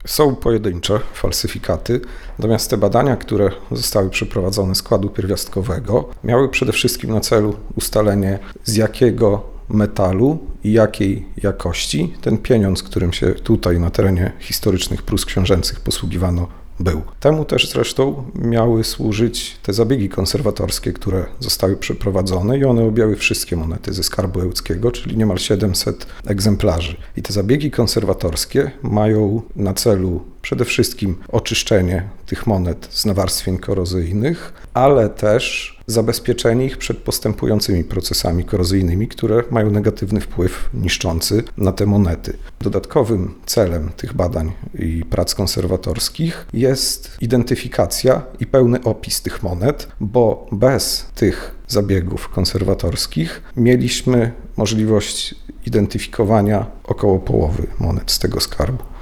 Są pojedyncze falsyfikaty, natomiast te badania, które zostały przeprowadzone składu pierwiastkowego, miały przede wszystkim na celu ustalenie, z jakiego metalu i jakiej jakości ten pieniądz, którym się tutaj na terenie historycznych Prus książęcych posługiwano, był. Temu też zresztą miały służyć te zabiegi konserwatorskie, które zostały przeprowadzone i one objęły wszystkie monety ze skarbu ełckiego, czyli niemal 700 egzemplarzy. I te zabiegi konserwatorskie mają na celu przede wszystkim oczyszczenie tych monet z nawarstwień korozyjnych, ale też zabezpieczenie ich przed postępującymi procesami korozyjnymi, które mają negatywny wpływ niszczący na te monety. Dodatkowym celem tych badań i prac konserwatorskich jest identyfikacja i pełny opis tych monet, bo bez tych zabiegów konserwatorskich mieliśmy możliwość identyfikowania około połowy monet z tego skarbu.